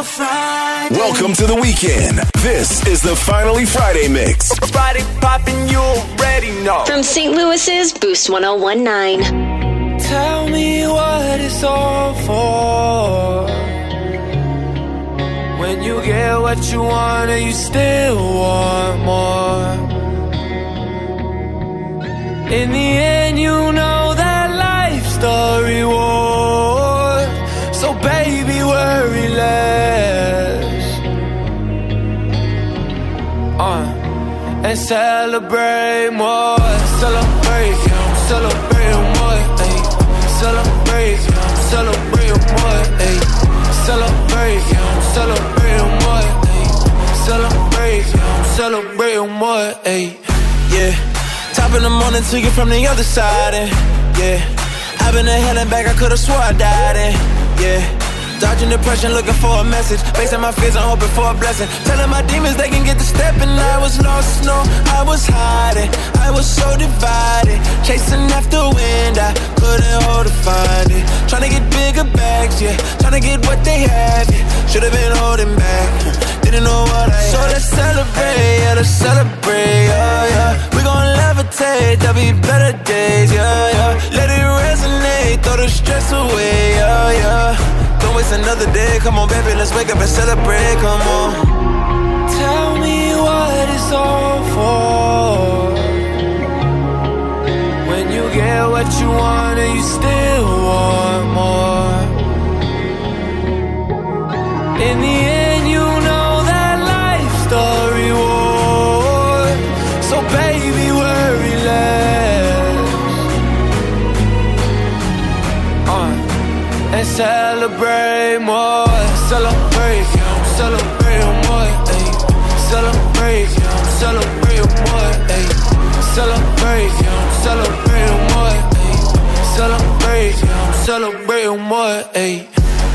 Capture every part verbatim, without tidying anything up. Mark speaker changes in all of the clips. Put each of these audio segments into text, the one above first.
Speaker 1: Friday.
Speaker 2: Welcome to the weekend. This is the Finally Friday mix.
Speaker 1: Friday poppin', you already know.
Speaker 3: From Saint Louis's Boost one oh one nine.
Speaker 1: Tell me what it's all for. When you get what you want and you still want more. In the end, you know that life's the reward. So baby, worry less. Uh, and celebrate more. Celebrate, yeah, celebrate more. Ay. Celebrate, yeah, celebrate more. Ay. Celebrate, yeah, celebrate more. Ay. Celebrate, yeah, celebrate more. Ay. Yeah. Top in the morning till you from the other side, and yeah, I've been to hell and back, I could've swore I died, and yeah, dodging depression, looking for a message, facing my fears, I'm hoping for a blessing, telling my demons they can get the step, and I was lost, no, I was hiding, I was so divided, chasing after wind, I couldn't hold to find it, trying to get bigger bags, yeah, trying to get what they have, yeah, should've been holding back, didn't know what I had. So let's celebrate, yeah, let's celebrate, yeah, yeah, we gon' levitate, there'll be better days, yeah, yeah, let it resonate, throw the stress away, yeah, yeah, don't waste another day, come on baby, let's wake up and celebrate, come on. Tell me what it's all for. When you get what you want and you still want more. In the end, you know that life's the reward. So baby, worry less. Uh, and celebrate more. Celebrate, yeah, celebrate more. Ay. Celebrate, yeah, celebrate more. Ay. Celebrate, yeah, celebrate more. Ay. Celebrate, yeah, celebrate more. Ay.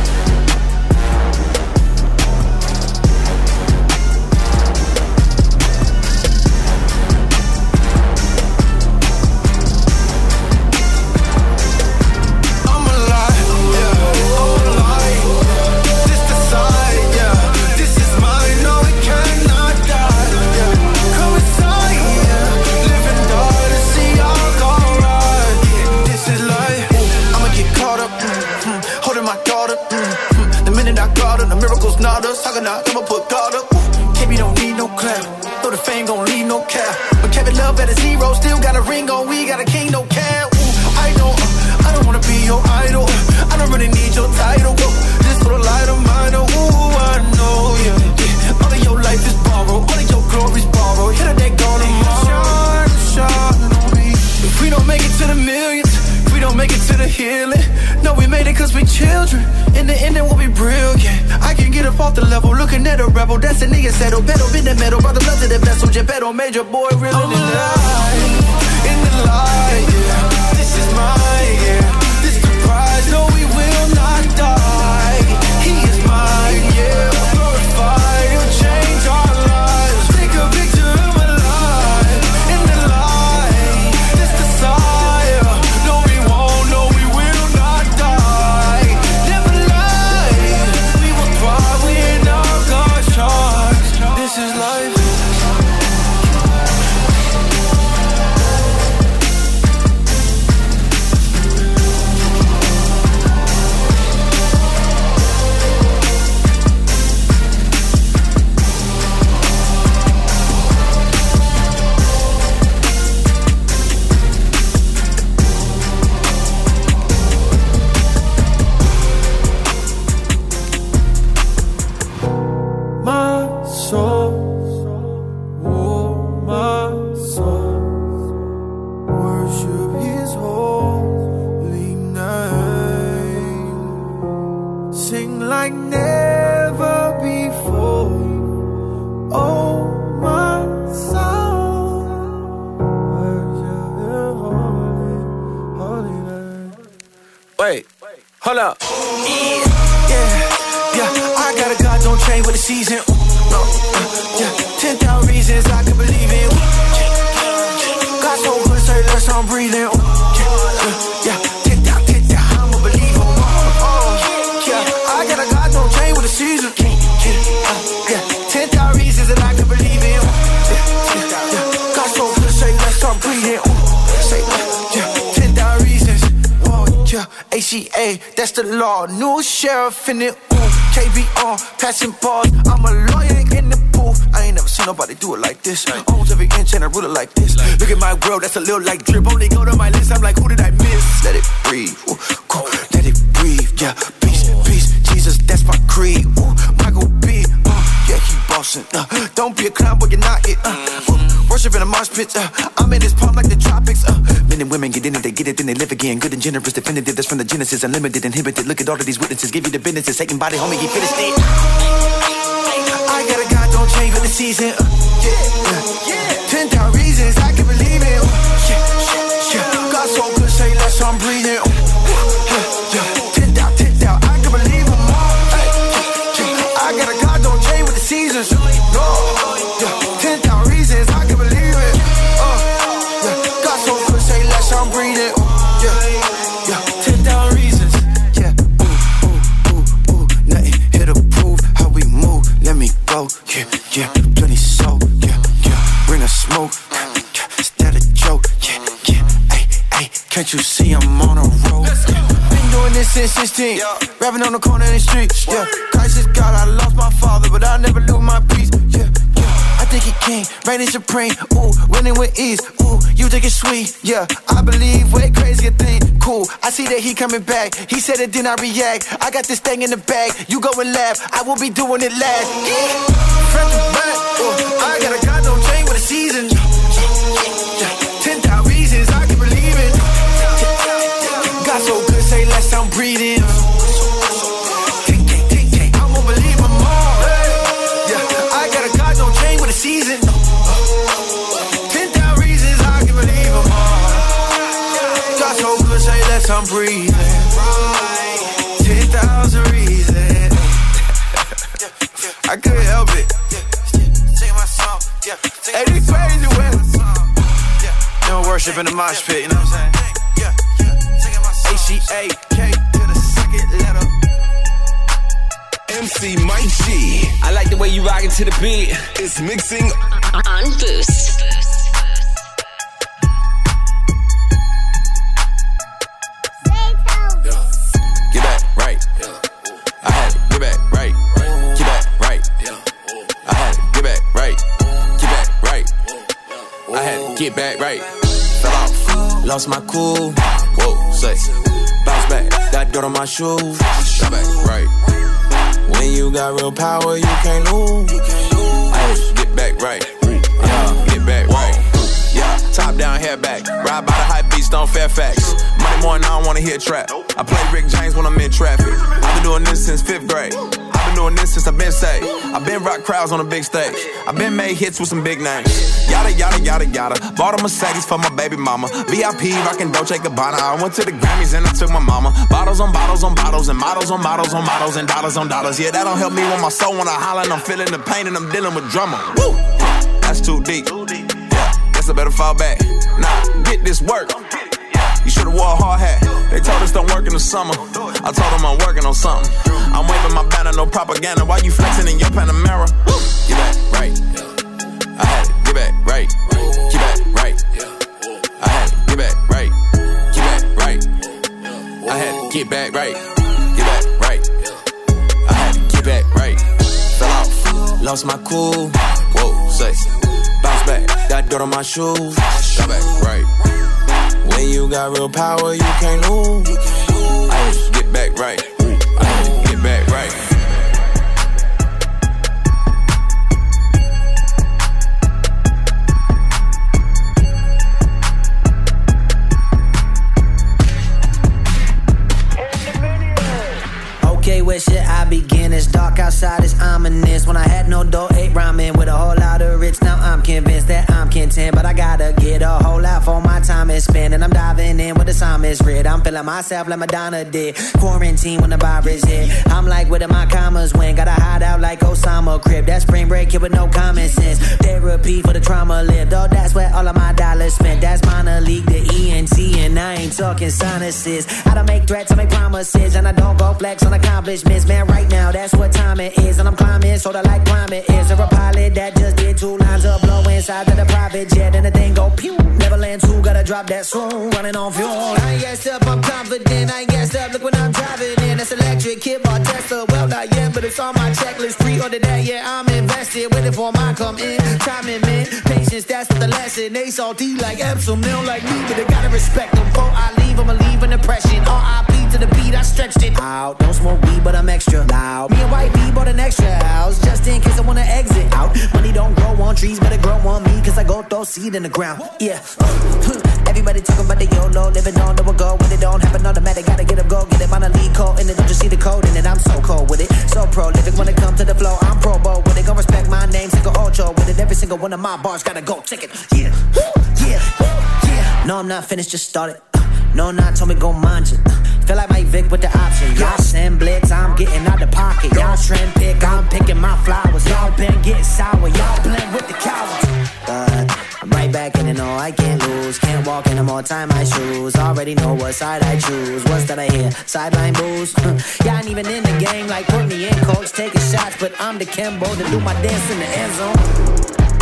Speaker 4: I'ma put God up. K B don't need no clap. Though the fame gon' leave no cap. But Kevin Love at a zero, still got a ring on. We got a king, no cap. Ooh, I know, uh, I don't wanna be your idol. I don't really need your title. Whoa, just for the light of mine. Oh, ooh, I know, yeah, yeah. All of your life is borrowed. All of your glory's borrowed. Hit a deck on tomorrow. Shine on me. If we don't make it to the millions, if we don't make it to the healing, no, we made it cause we children. In the end, it will be brilliant. I can get up off the level, looking at a rebel. That's a nigga settle. Better in the metal, brother, love to the vessel. Geppetto, major boy, real in the light. In the light, yeah. This is mine, yeah. This the prize. No, we will not die. He is mine, yeah. Glorified, he'll change our lives. Take a picture of my life. In the light, this the sire. No, we won't, no, we will not die. Never lie. We will thrive, we in our God's charge. This is life.
Speaker 1: Wait, hold up.
Speaker 4: Yeah, yeah, yeah. I got a God, don't change with the season. Ooh, no, uh, yeah. Ten thousand reasons I could believe in. Ooh, God so good, say less I'm breathing. Ooh, yeah, yeah. Ten thousand, ten thousand, I'm a believer. Oh, yeah. I got a God, don't change with the season. Ayy, that's the law. New sheriff in it, ooh. K B on, passing balls. I'm a lawyer in the booth. I ain't never seen nobody do it like this. Owns every inch and I rule it like this. Look at my world, that's a little like drip. Only go to my list, I'm like, who did I miss? Let it breathe, ooh, cool. Let it breathe, yeah. Peace, peace, Jesus, that's my creed. Ooh, Michael B, uh, yeah, he bossing. Uh, don't be a clown, but you're not it. Uh, uh, worship in a mosh pit. Uh, I'm in this palm like the tropics. Uh, men and women get in it, they get it, then they live again. Good and generous, definitive. That's from the Genesis, unlimited, inhibited. Look at all of these witnesses, give you the business. Taking body, homie, he finished it. I got a God, don't change with the season. Uh, yeah, uh, yeah. Ten thousand reasons I can believe it. Uh, yeah, yeah, yeah. God so good, say less, I'm breathing. Uh, yeah, yeah. Ten thousand, ten thousand, I can believe him. Uh, yeah, yeah. I got a God, don't change with the seasons. No, yeah. Ten thousand reasons I can believe it. Uh, yeah. God so good, say less, I'm breathing. Uh, yeah, yeah. Ten thousand reasons. Yeah. Ooh, ooh, ooh, ooh. Nothing here to prove how we move. Let me go. Yeah, yeah. Plenty soul. Yeah, yeah. Bring a smoke. Yeah, is that a joke? Yeah, yeah. Ay, ay. Can't you see I'm on a roll? Been doing this since sixteen. Rapping on the corner in the street. Yeah. Christ is God. I lost my father, but I never lose my peace. Yeah, yeah. I think he king, reigning supreme. Ooh, winning with ease. Ooh, you think it's sweet. Yeah, I believe way crazier thing. Cool, I see that he coming back. He said it, then I react. I got this thing in the bag. You go and laugh. I will be doing it last. Yeah. Front to back. Ooh, I got a God, don't change with the season. Ten thousand reasons I can believe it. God so good, say less, I'm breathing. I won't believe him more. Yeah, I got a God, don't change with the season. Ten thousand reasons I can believe him more. God so good, say less, I'm breathing. Ten thousand reasons. I couldn't help it. Hey, this crazy way. No worship in the mosh pit, you know what I'm saying? A C A K to the second letter.
Speaker 2: M C Mike G.
Speaker 1: I like the way you rockin' to the beat.
Speaker 2: It's mixing
Speaker 3: On Boost.
Speaker 5: Get back, right. I had to get back, right. Get back, right. I had to get back, right. Get back, right. I had to get back, right. Fell off, lost my cool. Whoa, say, bounce back, got dirt on my shoes. Got back, right. When you got real power, you can't lose. I had to get back, right. Yeah, get back, right. Yeah, top down, hair back. Ride by the high beast on Fairfax. Money morning, I don't wanna hear trap. I play Rick James when I'm in traffic. I've been doing this since fifth grade. I've been doing this since I've been saved. I've been rock crowds on a big stage. I've been made hits with some big names. Yada, yada, yada, yada. Bought a Mercedes for my baby mama. V I P, rockin' Dolce Gabbana. I went to the Grammys and I took my mama. Bottles on bottles on bottles and models on models on models and dollars on dollars. Yeah, that don't help me when my soul when I holler and I'm feeling the pain and I'm dealing with drama. Woo! That's too deep. Yeah, guess I better fall back. Nah, get this work. You should've wore a hard hat. They told us don't work in the summer. I told them I'm working on something. I'm waving my banner, no propaganda. Why you flexing in your Panamera? Woo! Get back, right. I had to get back, right. Get back, right. I had to get back, right. Get back, right. I had to get back, right. Get back, right. I had to get back, right. Fell off, lost my cool. Whoa, say, bounce back, got dirt on my shoes. Got back, right. When you got real power, you can't lose. I had to get back right. I had to get back right.
Speaker 6: Okay, where should I begin? It's dark outside, it's ominous. When I had no dough, ate ramen with a whole lot of rich. Now I'm convinced that I'm content, but I gotta get a whole lot for my time is spent. And I'm diving in with the psalmist read. I'm feeling myself like Madonna did. Quarantine when the virus hit. I'm like, where did my commas went? Gotta hide out like Osama no crib. That spring break here with no common sense. Therapy for the trauma lived. Oh, that's where all of my dollars spent. That's minor league, the E N T, and I ain't talking sinuses. I don't make threats, I make promises, and I don't go flex on accomplishments. Man, right now, that's what time it is, and I'm climbing, sorta like climate is. There a pilot that just did two lines of blow inside of the private jet, and the thing go pew. Neverland two, gotta drop that soon, running on fuel. I ain't gassed up, I'm confident. I ain't gassed up, look when I'm driving in. That's electric, kid bar Tesla. Well, not yet, but it's on my checklist. Pre-order that, yeah, I'm invested. Waiting for mine come in. Timing, man. Patience, that's what the lesson. They salty like Epsom. They don't like me, but they gotta respect them. Before I leave, I'ma leave an impression. R I P to the beat, I stretched it out. Don't smoke weed, but I'm extra loud. Me and White B bought an extra house, just in case I wanna exit out. Money don't grow on trees, better grow on me, cause I go throw seed in the ground. Yeah. Uh, everybody talking about the YOLO, living on the go. When it don't happen automatic, gotta get up, go get it on a lead code. And then don't just see the code, and then I'm so cold with it. So prolific when it comes to the flow, I'm pro bowl with it. Gon' respect my name, single ocho with it. Every single one of my bars gotta go, check it. Yeah, yeah, yeah. No, I'm not finished, just started. No, not told me go mind you. Feel like Mike Vick with the option. Y'all send blitz, I'm getting out the pocket. Y'all trend pick, I'm picking my flowers. Y'all been getting sour, y'all blend with the cowards. But I'm right back in it, no, I can't lose. Can't walk anymore, tie my shoes. Already know what side I choose. What's that I hear? Sideline booze. Y'all ain't even in the game, like put me in, coach. Taking shots, but I'm the Kimbo to do my dance in the end zone.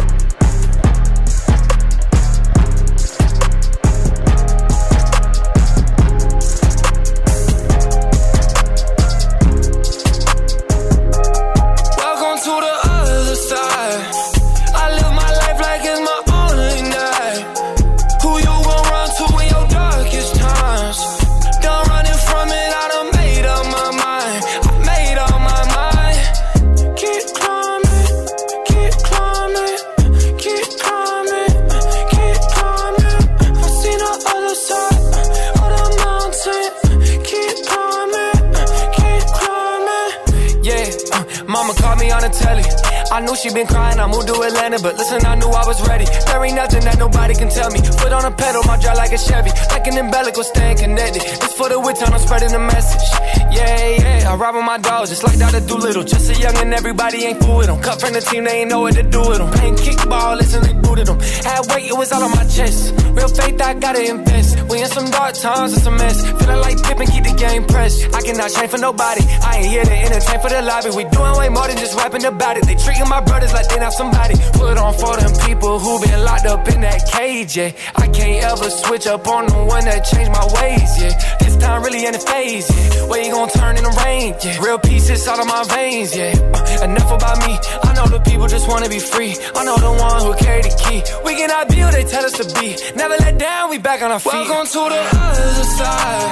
Speaker 1: I knew she been crying, I moved to Atlanta, but listen, I knew I was ready. There ain't nothing that nobody can tell me. Foot on a pedal, my drive like a Chevy. Like an umbilical, staying connected. It's for the wit time, I'm spreading the message. Yeah, yeah, I ride with my dogs, just like Doctor Doolittle. Just a young and everybody ain't fool with them. Cut from the team, they ain't know what to do with them. Playing kickball, listen, they booted them. Had weight, it was all on my chest. Real faith, I gotta invest. We in some dark times, it's a mess. Feeling like Pippen, keep the game pressed. I cannot change for nobody. I ain't here to entertain for the lobby. We doing way more than just rapping about it. They treating my brothers like they not somebody. Put on for them people who been locked up in that cage, yeah. I can't ever switch up on the one that changed my ways, yeah. This time really ain't a phase, yeah. Where you gon' turn in the rain, yeah. Real pieces out of my veins, yeah. Uh, enough about me. I know the people just wanna be free. I know the one who carry the key. We cannot be who they tell us to be. Never let down, we back on our feet. Welcome to the other side.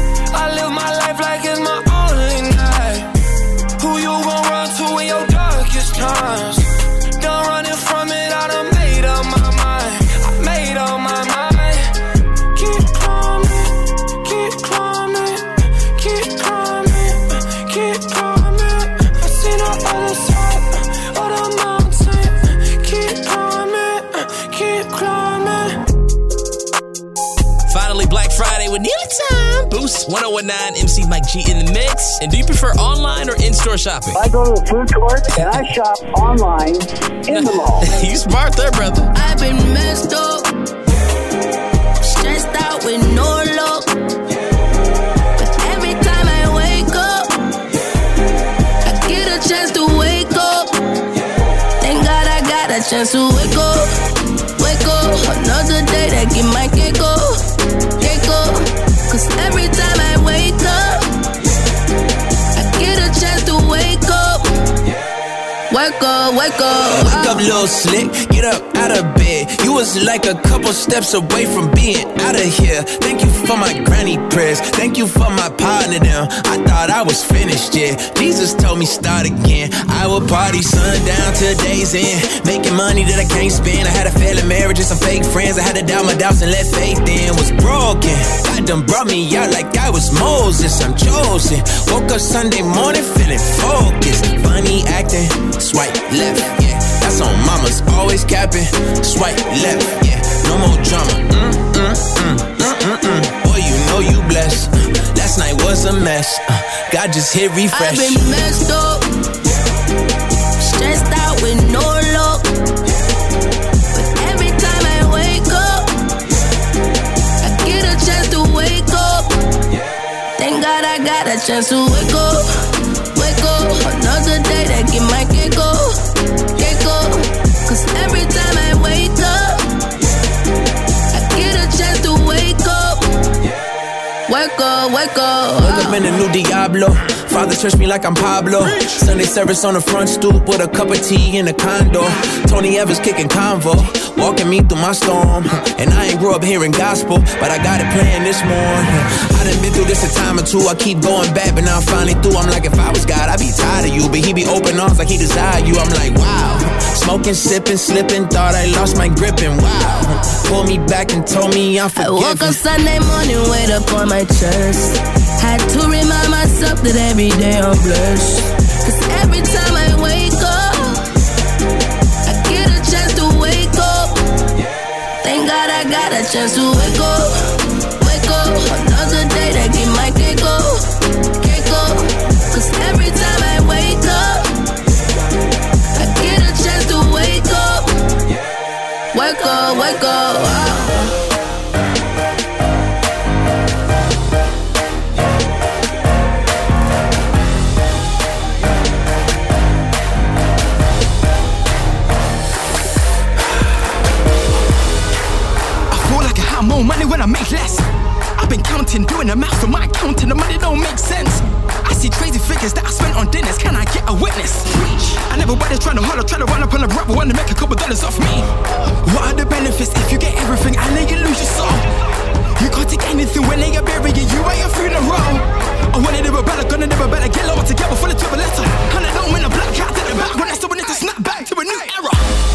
Speaker 1: I live my life like it's my only night. Who you gon' run to in your darkest times? Done running from it, I done made up my mind. I made up my mind. Keep climbing, keep climbing, keep climbing, keep climbing. I see the other side of the mountain. Keep climbing, keep climbing.
Speaker 7: Finally, Black Friday with Nearly Time. Boost one oh one nine, M C Mike G in the mix. And do you prefer online or in-store shopping?
Speaker 8: I go to the food court and I shop online in the mall.
Speaker 7: You smart there, brother.
Speaker 9: I've been messed up, stressed out with no luck. But every time I wake up, I get a chance to wake up. Thank God I got a chance to wake up. Wake up, another day that get my cake up. Cake up, cause every time I wake up, I get a chance to wake up. Wake up, wake up.
Speaker 10: Wake up, little slick, get up out of bed. You was like a couple steps away from being out of here. Thank you for my granny prayers. Thank you for my partner down. I thought I was finished, yeah. Jesus told me start again. I will party sundown till day's end. Making money that I can't spend. I had a failing marriage and some fake friends. I had to doubt my doubts and let faith in. Was broken. God done brought me out like I was Moses. I'm chosen. Woke up Sunday morning feeling focused. Funny acting. Swipe left, yeah. That's on mama's always capping. Swipe left, yeah. No more drama. Mm, mm, mm, mm, mm, mm. Boy, you know you blessed. Uh, last night was a mess. Uh, God just hit refresh.
Speaker 9: I've been messed up, stressed chance to wake up, wake up. Another day that get my cake up, cake up. Cause every time I wake up, I get a chance to wake up. Wake up, wake up.
Speaker 10: Wake up in the new Diablo. Father touched me like I'm Pablo. Sunday service on the front stoop with a cup of tea in a condo. Tony Evans kicking convo, walking me through my storm. And I ain't grew up hearing gospel, but I got it playing this morning. I done been through this a time or two. I keep going back, but now I'm finally through. I'm like, if I was God, I'd be tired of you. But he be open arms like he desire you. I'm like, wow. Smoking, sipping, slipping, thought I lost my grip and wow. Pulled me back and told me I'm forgiven.
Speaker 9: I woke up Sunday morning, weight up on my chest. Had to remind myself that every day I'm blessed. Cause every time I wake up, I get a chance to wake up. Thank God I got a chance to wake up, wake up. Another day that get my cake up, cake up. Cause every time I wake up, I get a chance to wake up, wake up, wake up. Wow.
Speaker 11: More money when I make less. I've been counting, doing the math on my account, and the money don't make sense. I see crazy figures that I spent on dinners. Can I get a witness? I never bothered trying to holler, trying to run up on a rap, want to make a couple dollars off me. What are the benefits if you get everything and then you lose your soul? You can't take anything when they are burying you at your funeral. I wanna do a better, gonna do a better, get lower together full of trouble letter. And I don't win a black cat to the back when I still need to snap back to a new era.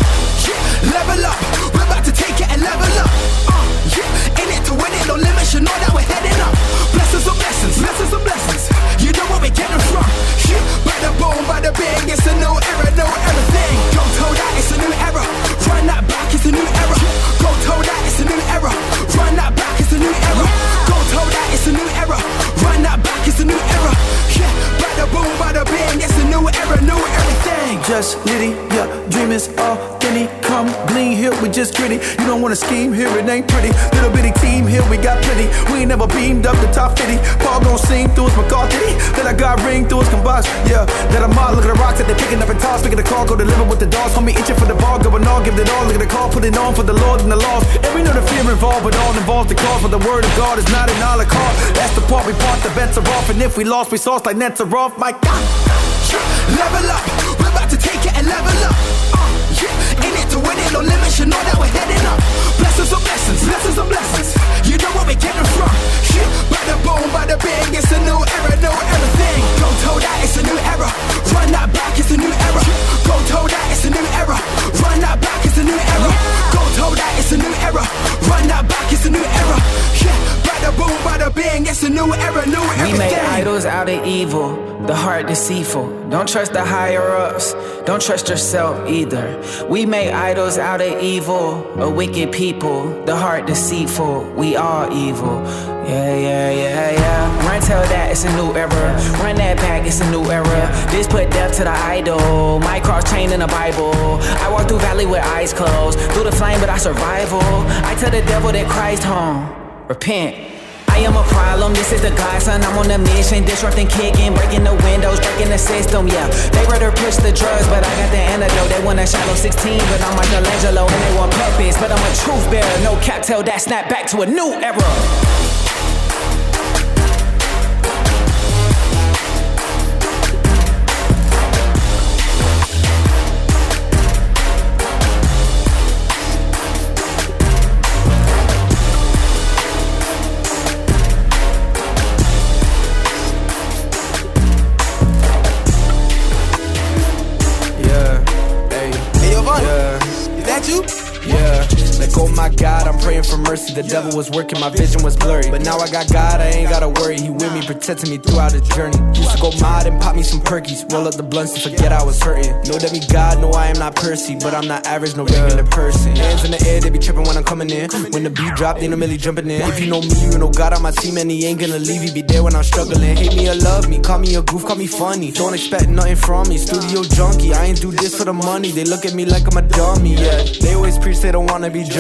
Speaker 11: Yeah, level up, we're about to take it and level up. Uh, yeah, in it to win it, no limits, you know that we're heading up. Blessings of blessings, blessings of blessings. You know where we're getting from. Yeah, by the bone, by the bang, it's a new era, no everything. Go toe that, it's a new era. Run that back, it's a new era. Go toe that, it's a new era. Run that back, it's a new era. Go toe that, it's a new era. Run that back, it's a new era. Yeah, by the boom, by the bang, it's a new era, new everything.
Speaker 4: Just litty, yeah, dream is authentic. Come glean here, we just gritty. You don't wanna scheme here, it ain't pretty. Little bitty team here, we got plenty. We ain't never beamed up the top fifty. Paul gon' sing through his McCarthy. Then I got ring through his combust. Yeah, that I'm all. Look at the rocks that they picking up and toss. Picking the car, go deliver with the dogs. Homie itching for the ball, going all, give it all. Look at the call, put it on for the Lord and the laws. And we know the fear involved, but all involves the cause. For the word of God is not an a la carte. That's the part we part, the bets are off. And if we lost, we sauce like nets are off. My God.
Speaker 11: Level up, we're about to take it and level up. Uh, yeah, in it to win it, no limits, you know that we're heading up. Blessings of blessings, blessings of blessings. You know where we're getting from. Yeah, by the bone, by the bang, it's a new era, new everything. Go toe that, it's a new era. Run that back, it's a new era. Go toe that, it's a new era. Run that back, it's a new era. Go toe that, it's a new era. Run that back, it's a new era. Yeah, by the boom, by the bang, it's a new era, new everything.
Speaker 12: We make idols out of evil, the heart deceitful. Don't trust the higher ups, don't trust yourself either. We make idols out of evil, a wicked people, the heart deceitful. We all evil. Yeah, yeah, yeah, yeah. Run, tell that it's a new era. Run that back, it's a new era. This put death to the idol. My cross chain in the Bible. I walk through valley with eyes closed. Through the flame, but I survival. I tell the devil that Christ home. Repent. I am a problem, this is the godson. I'm on a mission, disrupting, kicking, breaking the windows, breaking the system, yeah. They rather push the drugs, but I got the antidote. They want a shallow sixteen, but I'm Michelangelo. And they want purpose, but I'm a truth bearer. No cap, tell that snap back to a new era.
Speaker 10: Oh my God, I'm praying for mercy. The devil was working, my vision was blurry. But now I got God, I ain't gotta worry. He with me, protecting me throughout the journey. Used to go mad and pop me some perkies. Roll up the blunts to forget I was hurting. Know that me God, know I am not Percy. But I'm not average, no regular person. Hands in the air, they be tripping when I'm coming in. When the beat drop, they no really jumping in. If you know me, you know God on my team. And he ain't gonna leave, he be there when I'm struggling. Hate me or love me, call me a goof, call me funny. Don't expect nothing from me, studio junkie. I ain't do this for the money. They look at me like I'm a dummy, yeah. They always preach they don't wanna be judged.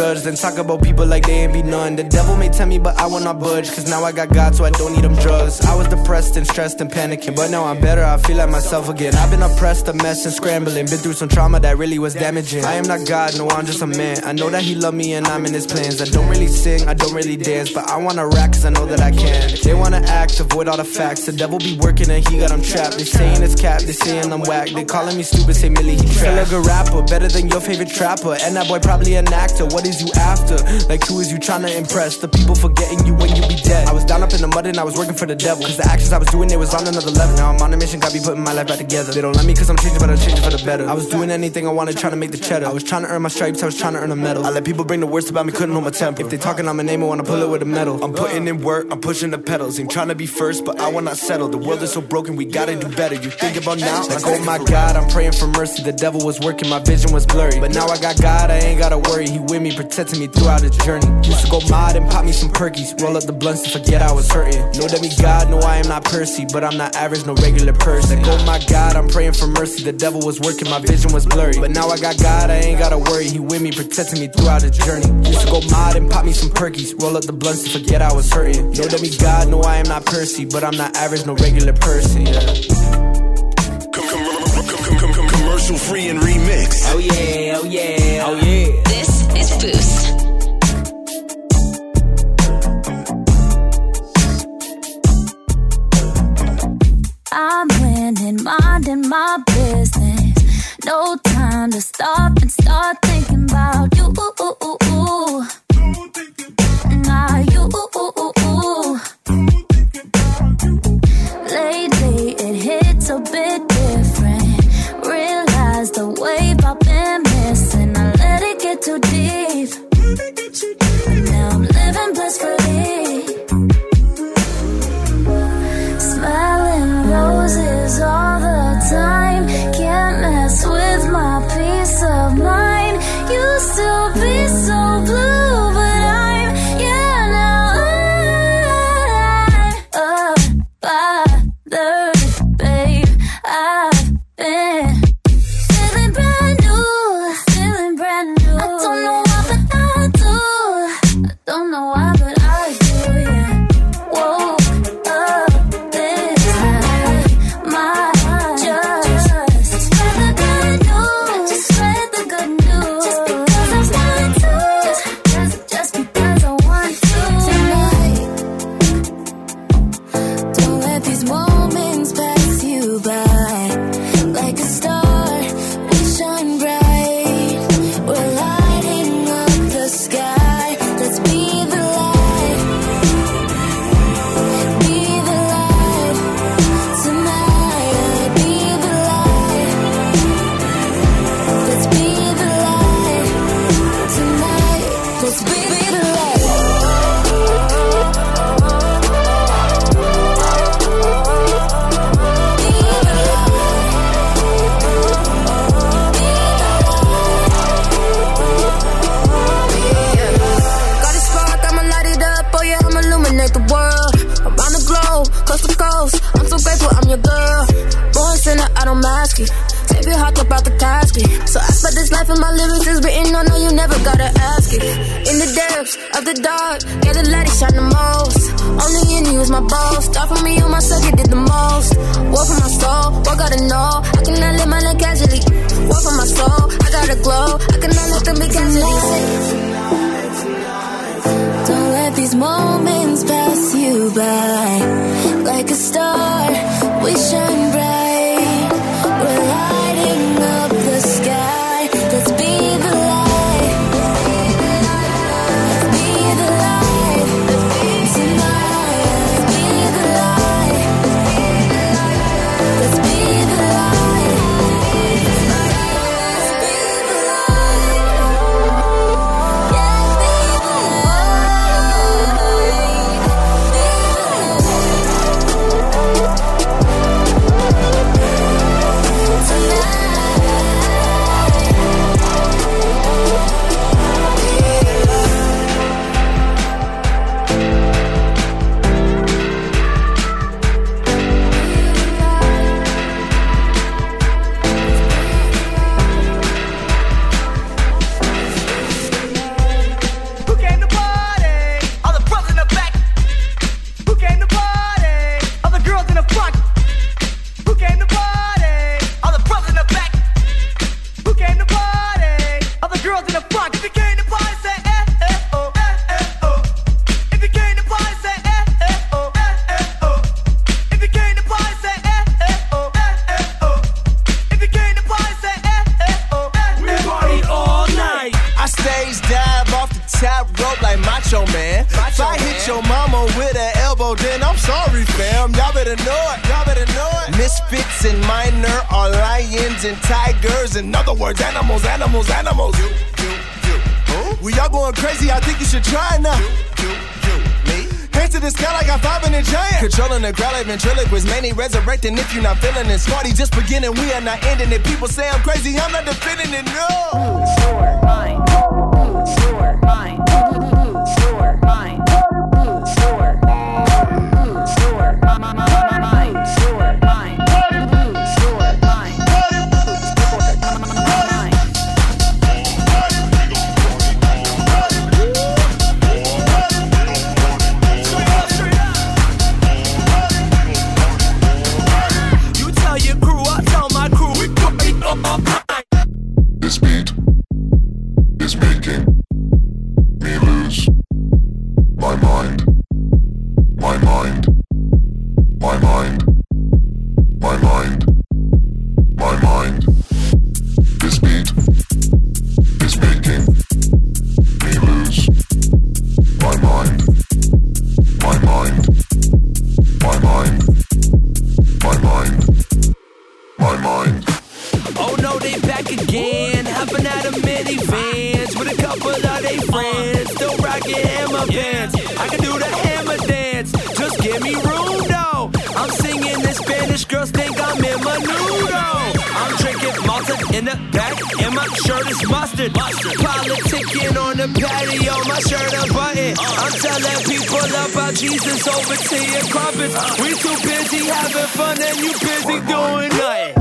Speaker 13: judge, then talk about people like they ain't be none. The devil may tell me, but I will not budge, cause now I got God, so I don't need them drugs. I was depressed and stressed and panicking, but now I'm better, I feel like myself again. I've been oppressed, a mess and scrambling, been through some trauma that really was damaging. I am not God, no, I'm just a man. I know that he love me and I'm in his plans. I don't really sing, I don't really dance, but I wanna rap cause I know that I can. They wanna act, avoid all the facts. The devil be working and he got them trapped. They saying it's cap, they saying I'm whack. They calling me stupid, say Millie, he trash. Feel like a rapper, better than your favorite trapper. And that boy probably an actor, what is you after? Like who is you trying to impress? The people forgetting you when you be dead. I was down up in the mud and I was working for the devil, cause the actions I was doing, they was on another level. Now I'm on a mission, got me putting my life back together. They don't let me cause I'm changing, but I'm changing for the better. I was doing anything I wanted, trying to make the cheddar. I was trying to earn my stripes, I was trying to earn a medal. I let people bring the worst about me, couldn't hold my temper. If they talking on my name, I wanna pull it with a medal. I'm putting in work, I'm pushing the pedals. Ain't trying to be first, but I will not settle. The world is so broken, we gotta do better. You think about now, like oh my God, I'm praying for mercy. The devil was working, my vision was blurry, but now I got God, I ain't gotta worry. He with me, protecting me throughout the journey. Used to go mod and pop me some perkies, roll up the blunts to forget I was hurting. Know that me God, know I am not Percy, but I'm not average, no regular person. Like oh my God, I'm praying for mercy. The devil was working, my vision was blurry, but now I got God, I ain't gotta worry. He with me, protecting me throughout the journey. Used to go mod and pop me some perkies, roll up the blunts to forget I was hurting. Know that me God, know I am not Percy, but I'm not average, no regular person. Yeah.
Speaker 2: Commercial free and remix.
Speaker 7: Oh yeah, oh yeah, oh yeah.
Speaker 3: This is Boost.
Speaker 14: I'm winning, minding my business. No time to stop and start thinking about you. Nah, you. Lately it hits a bit different. Realize the wave I've been missing. I let it get too deep, but now I'm living blissfully. Smiling roses all the time. Can't mess with my peace of mind. Used to be so blue, but I'm, yeah, now I'm bothered, babe. I've been feeling brand new, feeling brand new. I don't know why, but I do. I don't know why, but I do, yeah. Whoa.
Speaker 9: Take your heart up out the casket. So I spent this life and my lyrics is written. I know you never gotta ask it. In the depths of the dark, yeah, the light shine the most. Only in you is my boss. Start from me on my circuit did the most. War for my soul, what gotta know. I cannot live my life casually. War for my soul, I gotta glow. I cannot let them be casually. Don't let these moments pass you by. Like a star, we shine bright. We're lighting up the sky. Let's be the light. Let's be the light. Tonight, let's be the light. Let's be the light.
Speaker 15: macho man. Macho if I man. hit your mama with an elbow, then I'm sorry, fam. Y'all better know it. Y'all better know it. Misfits and minor are lions and tigers. In other words, animals, animals, animals. You, you, you. Who? We all going crazy. I think you should try now. You, you, you. Me? Hands to the sky like I'm vibing a giant. Controlling the crowd like ventriloquist. Many resurrecting if you're not feeling it. Smarty just beginning, we are not ending it. People say I'm crazy, I'm not defending it, no.
Speaker 16: Your mind. Your mind. Your mind. Your
Speaker 17: This beat is making me lose my mind, my mind, my mind, my mind, my mind. This beat is making me lose my mind, my mind, my mind, my mind, my mind.
Speaker 1: Oh no, they back again, hopping out of minivans with a couple of they friends, still rocking hammer bands. I can do the hammer dance, just give me room though. I'm singing in Spanish, girls think I'm in Menudo. I'm drinking Malta in the back, and my shirt is mustard. Politicking on the patio, my shirt unbuttoned. I'm telling people about Jesus over tea and crumpets. We too busy having fun, and you busy doing nothing.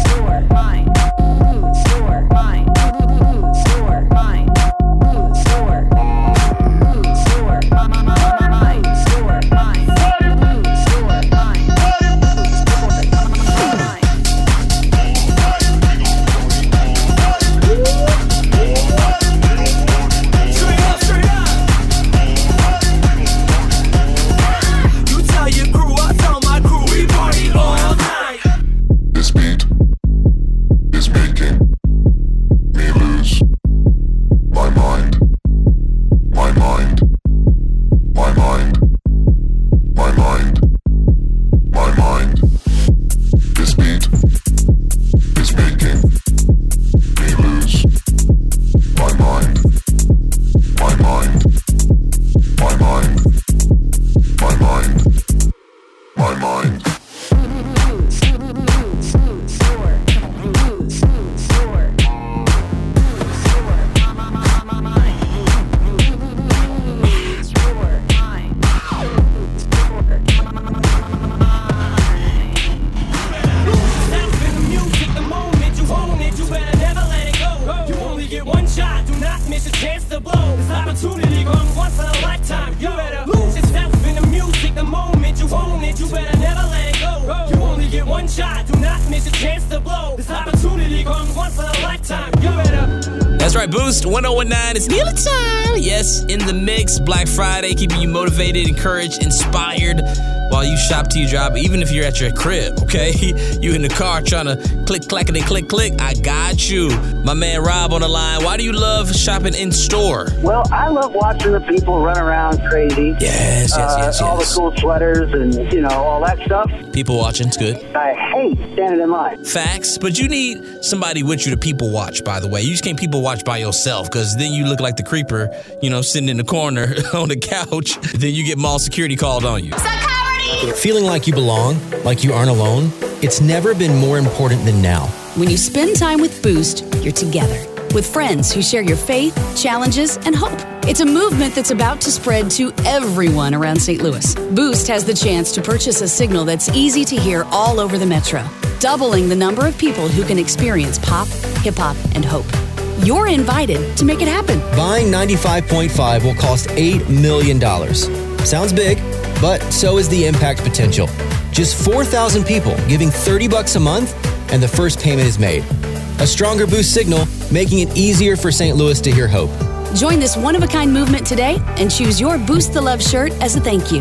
Speaker 7: one oh one nine, it's Neil time. Yes, in the mix. Black Friday, keeping you motivated, encouraged, inspired while you shop till you drop. Even if you're at your crib, okay? You in the car trying to click, clackety, click, click. I got you. My man Rob on the line. Why do you love shopping in store?
Speaker 8: Well, I love watching the people run around crazy.
Speaker 7: Yes, yes,
Speaker 8: uh,
Speaker 7: yes, yes.
Speaker 8: All the cool sweaters and, you know, all that stuff.
Speaker 7: People watching, it's good.
Speaker 8: I hate standing in line.
Speaker 7: Facts, but you need somebody with you to people watch, by the way. You just can't people watch by yourself, because then you look like the creeper, you know, sitting in the corner on the couch. Then you get mall security called on you.
Speaker 18: Feeling like you belong, like you aren't alone, it's never been more important than now.
Speaker 19: When you spend time with Boost, you're together. With friends who share your faith, challenges, and hope. It's a movement that's about to spread to everyone around Saint Louis. Boost has the chance to purchase a signal that's easy to hear all over the metro, doubling the number of people who can experience pop, hip-hop, and hope. You're invited to make it happen.
Speaker 18: Buying ninety-five point five will cost eight million dollars. Sounds big, but so is the impact potential. Just four thousand people giving thirty bucks a month, and the first payment is made. A stronger Boost signal, making it easier for Saint Louis to hear hope.
Speaker 19: Join this one-of-a-kind movement today and choose your Boost the Love shirt as a thank you.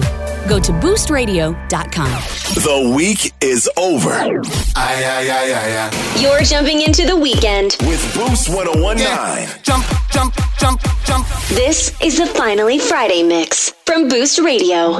Speaker 19: Go to boost radio dot com.
Speaker 2: The week is over.
Speaker 1: Aye, aye, aye, aye, aye.
Speaker 3: You're jumping into the weekend
Speaker 2: with Boost ten nineteen.
Speaker 1: Yeah. Jump, jump, jump, jump.
Speaker 3: This is the Finally Friday mix from Boost Radio.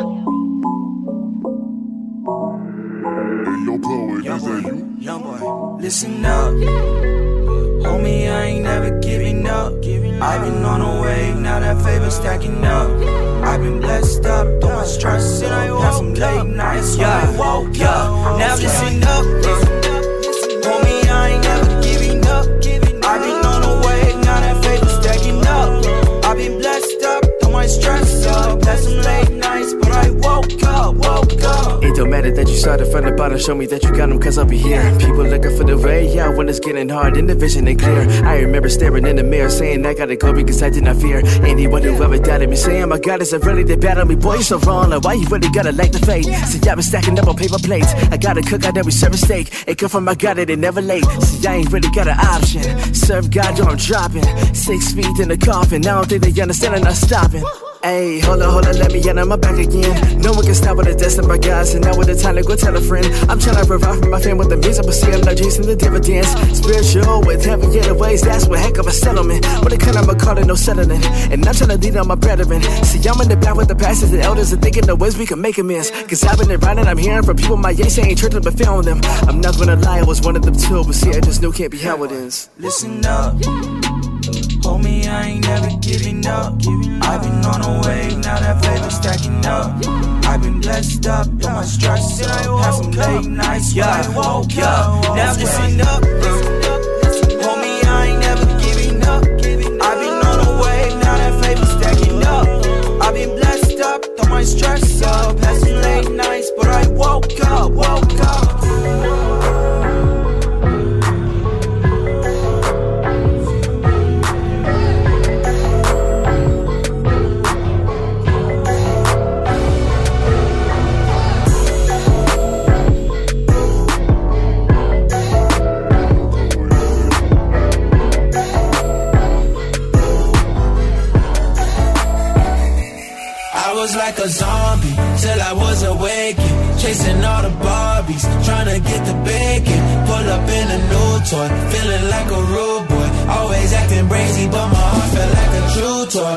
Speaker 17: Yo, Chloe, is that you?
Speaker 12: Young boy, listen up. Homie, I ain't never giving up. I've been on a wave, now that favor stacking up. I've been blessed up, don't want stress up. Had some late nights, yeah, I woke up. Now listen up, homie, I ain't never giving up. I've been on a wave, now that favor stacking up. I've been blessed up, don't want stress up. Had some late nights, but I woke up, woke up.
Speaker 13: It don't matter that you started from the bottom, show me that you got them, cause I'll be here. People looking for the way out when it's getting hard and the vision ain't clear. I remember staring in the mirror saying I gotta go because I did not fear anyone who ever doubted me, saying my God, is it really that bad on me? Boy, you so wrong, like why you really gotta like the fate? See, I've been stacking up on paper plates, I gotta cook out every service steak. It come from my God that it never late. See, I ain't really got an option, serve God, yo, I'm dropping six feet in the coffin, I don't think they understand I'm not stopping. Ayy, hold on, hold on, let me get on my back again. No one can stop with the destined by God, so now with the time to go tell a friend. I'm trying to provide for my family with the means, but see, I'm not chasing the dividends. Spiritual with heaven getaways, that's what heck of a settlement. What the kind of a call it, no settling. And I'm trying to lead on my brethren. See, I'm in the back with the pastors and elders and thinking the ways we can make amends. Cause I've been around and I'm hearing from people my age saying church but failing them. I'm not gonna lie, I was one of them too, but see, I just knew can't be how it ends.
Speaker 12: Listen up. Homie, I ain't never giving up. I've been on a wave, now that favor stacking up. I've been blessed up, don't want stress up. Had some late nights, yeah, I woke up. Now listen up. Homie, I ain't never giving up. I've been on a wave, now that favor stacking up. I've been blessed up, don't want stress up. Had some late nights, but I woke up, woke up.
Speaker 10: Was like a zombie till I was awakened, chasing all the Barbies, trying to get the bacon. Pull up in a new toy, feeling like a rude boy. Always acting crazy, but my heart felt like a true toy.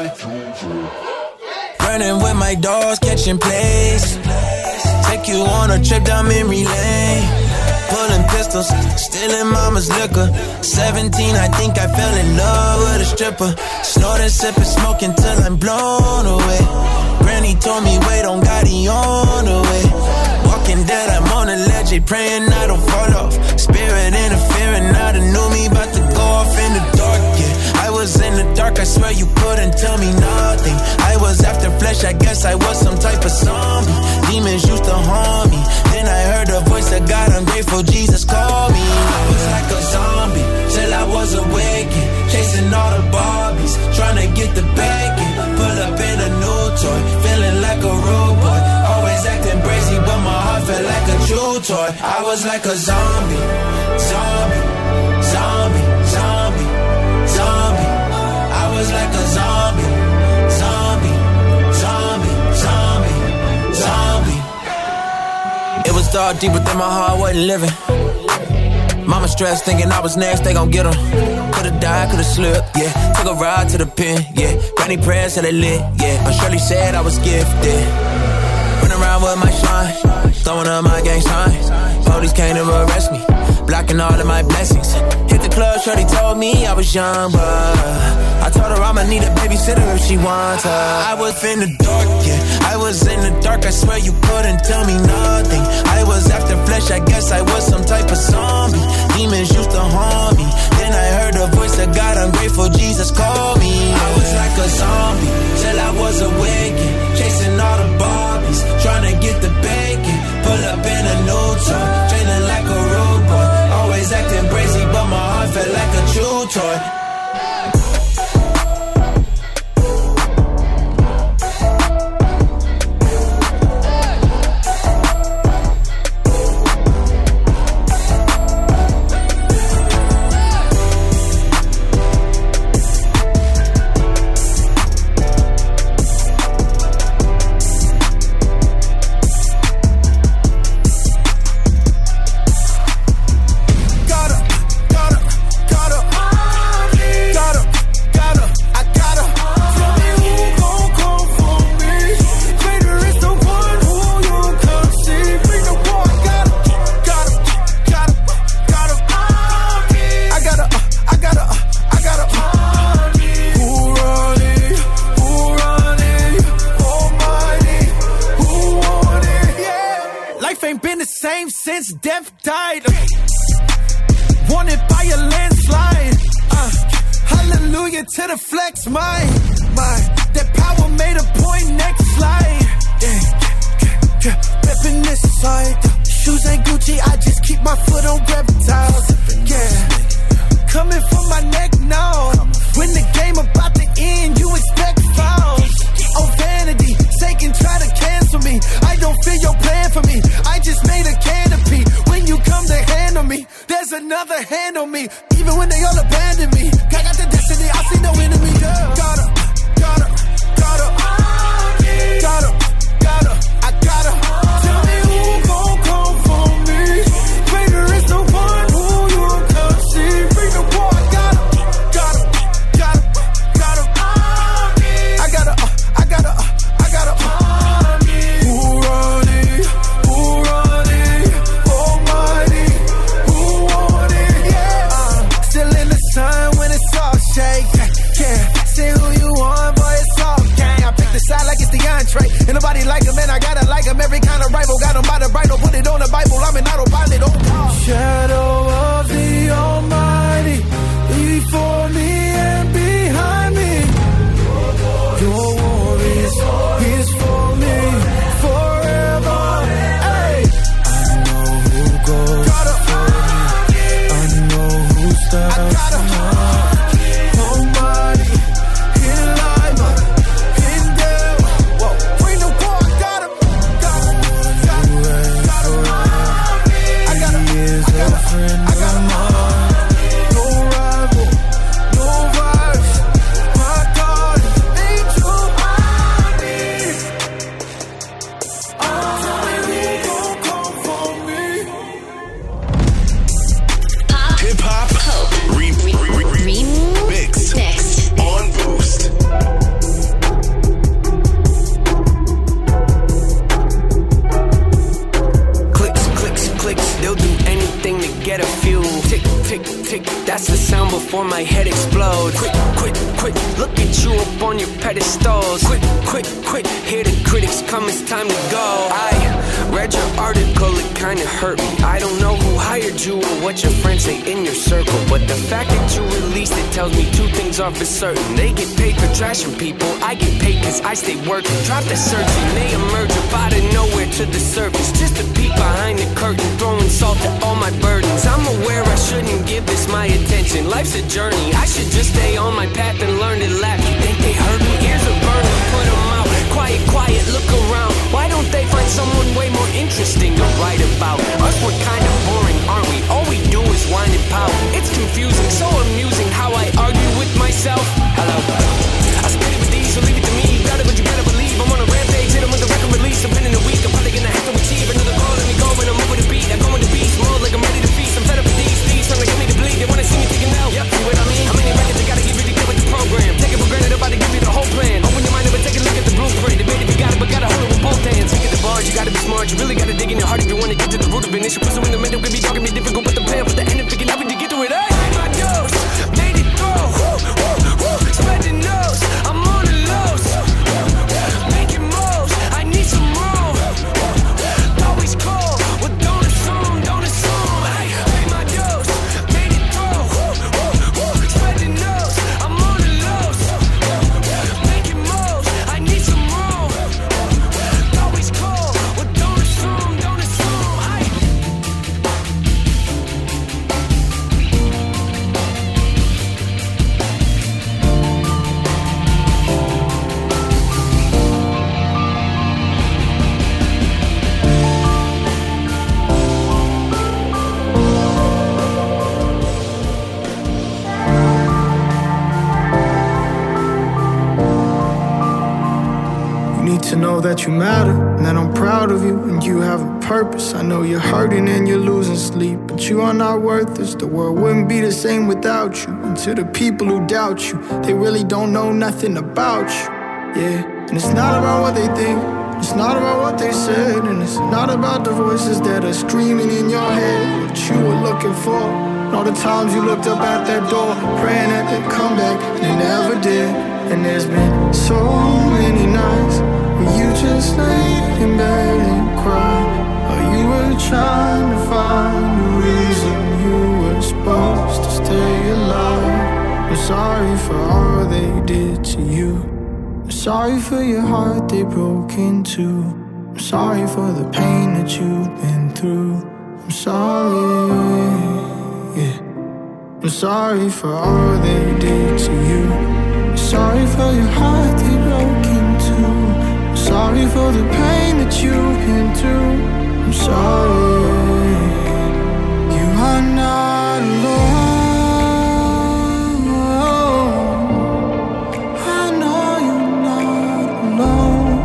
Speaker 10: Running with my dogs, catching plays. Take you on a trip down memory lane. Pulling pistols, stealing mama's liquor. Seventeen, I think I fell in love with a stripper. Snorting, sipping, smoking till I'm blown away. Granny told me, wait on God, he on the way. Walking dead, I'm on a ledge, praying I don't fall off. Spirit interfering, now the knew me about to go off in the dark, yeah. I was in the dark, I swear you couldn't tell me nothing. I was after flesh, I guess I was some type of zombie. Demons used to haunt me. Then I heard the voice of God, I'm grateful Jesus called me. I was like a zombie, till I was awakened. Chasing all the Barbies, trying to get the bacon. Pull up in a new toy, feeling like a rude boy. Always acting crazy, but my heart felt like a true toy. I was like a zombie, zombie, zombie, zombie, zombie. I was like a zombie, zombie, zombie, zombie, zombie. It was dark deep within my heart, wasn't living. Mama stressed, thinking I was next, they gon' get 'em. Could've died, could've slipped, yeah. Took a ride to the pen, yeah. Granny prayers till it lit, yeah. Shirley said I was gifted. Running around with my shine, throwing up my gang signs. Police came to arrest me, blocking all of my blessings. Hit the club, Shirley told me I was young, but I told her I'ma need a babysitter if she wants her. I was in the dark, yeah. I was in the dark, I swear you couldn't tell me nothing. I was after flesh, I guess I was some type of zombie. Demons used to haunt me. Then I heard the voice of God, I'm grateful Jesus called me. I was like a zombie, till I was awakened. Chasing all the Barbies, trying to get the bacon. Pull up in a new toy, trailing like a rude boy. Always acting crazy, but my heart felt like a true toy.
Speaker 4: this death died. Wanted by a landslide. Uh, hallelujah to the flex, my, my. That power made a point, next slide. Yeah, yeah, yeah. Reppin' this side. Shoes ain't Gucci, I just keep my foot on reptiles. Yeah, coming from my neck now. When the game about to end, you expect fouls. Oh, vanity, Satan try to cancel me. I don't feel your plan for me. I just made a canopy. When you come to handle me, there's another hand on me. Even when they all abandon me, I got the destiny, I see no enemy. Yeah. Gotta, gotta, gotta, gotta, gotta, I gotta. Tell me who gon' come for me. Greater is the one who you can see. Bring the war, I gotta, gotta, gotta, gotta. I gotta, uh, I gotta, uh, I gotta. Uh. Who run it? Who run it? Almighty, who want it? Yeah. Uh, still in the sun when it's all shake. Yeah, say who you want, boy, it's all gang. I pick the side like it's the entree. Ain't nobody like him, man, I gotta like him. Every kind of rival, got him by the bridle. Put it on the Bible, I'm an autopilot. Oh, shadow of the Almighty, before me and behind me. Your war is, is for me, forever. Hey, I know who goes for me. I know who stands for me. Almighty, in life, in death. Whoa, bring the war, I got him. Got him, got him, got him. I got him, I got him, I got him. No rival, no vice. My God, angel army. Oh, who gon' come for me?
Speaker 2: Hip hop re- re- re- re- mix on Boost.
Speaker 10: Clicks, clicks, clicks, they'll do anything to get a few. Tick, tick, tick, that's the sound before my head explodes. Quick, quick, quick, look at you up on your pedestals. Quick, quick, quick, hear the critics come, it's time to go. I read your article, it kinda hurt me. I don't know who hired you or what your friends say in your circle, but the fact that you released it tells me two things are for certain. They get paid for trashing people, I get paid cause I stay working. Drop the search and they emerge up out of nowhere to the surface. Just a peek behind the curtain, throwing salt at all my burdens. I'm aware I shouldn't give this my attention. Life's a journey, I should just stay on my path and learn to laugh. You think they heard me? Ears are burning, put them out. Quiet, quiet, look around. Why don't they find someone way more interesting to write about? Us, we're kind of boring, aren't we? All we do is whine and pout. It's confusing, so amusing how I argue with myself. Hello. I spit it with these, so leave it to me. You got it, but you gotta believe. I'm on a rampage, hit 'em with the record release. I'm in a week, I'm probably gonna have to achieve another goal. Let me go when I'm over the beat. I go with the beast, more like I'm ready to feast. I'm fed up with these thieves, trying to get me to bleed. They wanna see me taking out. Yep, see what I mean? How many records I gotta give you to get with the program? Take it for granted, I'm about to give you the whole plan. Open your mind up and take a look at the blueprint. Admit if you got it, but gotta hold it with both hands. Think of the bars, you gotta be smart. You really gotta dig in your heart if you wanna get to the root of it. Initial puzzle in the middle, could be dark and be difficult, but the plan for the end and figure out when you get to it. Hey, my dose, made it through. Woo, woo, woo. Spread the nose, I'm on the lows. Making moves, I need some room. Always cold, well don't assume, don't assume. Hey, made my dose, made it through. Woo, woo, woo. Spread the nose, I'm on the lows. Making moves, I need some room. Always cold, well don't assume, don't assume. Hey.
Speaker 20: You need to know that you matter, and that I'm proud of you, and you have a purpose. I know you're hurting and you're losing sleep, but you are not worth this. The world wouldn't be the same without you. And to the people who doubt you, they really don't know nothing about you. Yeah, and it's not about what they think, it's not about what they said, and it's not about the voices that are screaming in your head. What you were looking for, and all the times you looked up at that door, praying that they'd come back, and they never did. And there's been so many nights where you just lay in bed and cry. Are you a trying to find a reason you were supposed to stay alive. I'm sorry for all they did to you. I'm sorry for your heart they broke into. I'm sorry for the pain that you've been through. I'm sorry, yeah. I'm sorry for all they did to you. I'm sorry for your heart they broke into. I'm sorry for the pain that you've been through. I'm sorry, you are not alone. I know you're not alone.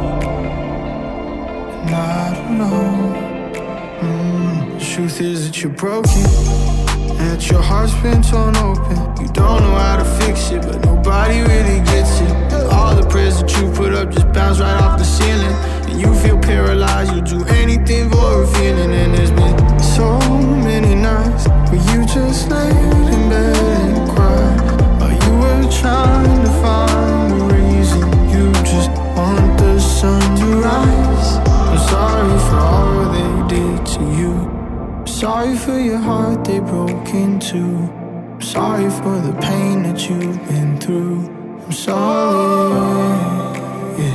Speaker 20: Not alone. Mm. The truth is that you're broken, that your heart's been torn open. You don't know how to fix it, but nobody really gets it. And all the prayers that you put up just bounce right off the ceiling. And you feel paralyzed, you'll do anything for a feeling. And there's been so many nights where you just laid in bed and cried, while you were trying to find a reason. You just want the sun to rise. I'm sorry for all they did to you. Sorry for your heart they broke into. I'm sorry for the pain that you've been through. I'm sorry, yeah.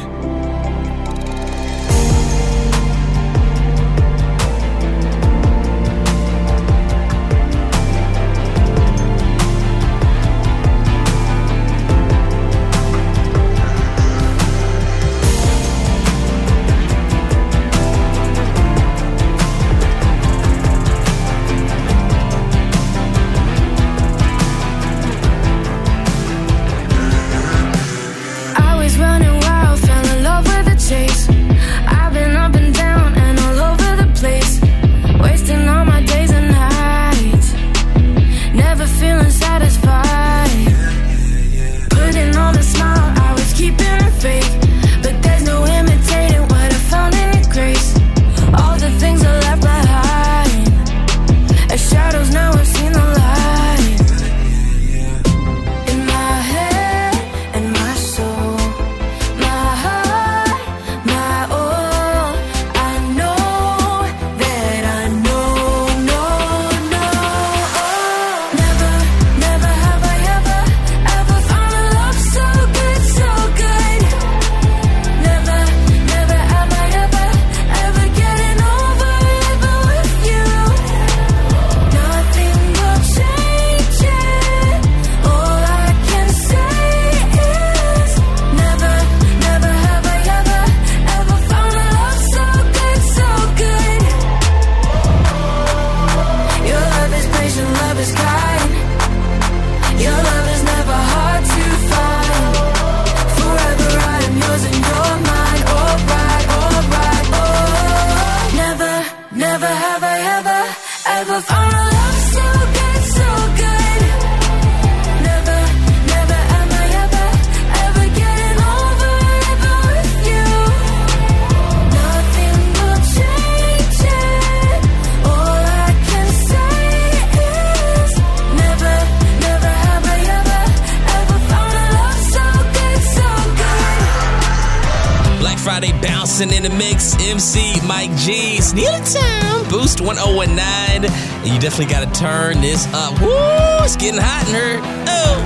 Speaker 7: In the mix, M C Mike G, Neely Town, Boost one oh one nine, and you definitely got to turn this up. Woo, it's getting hot in here. Oh.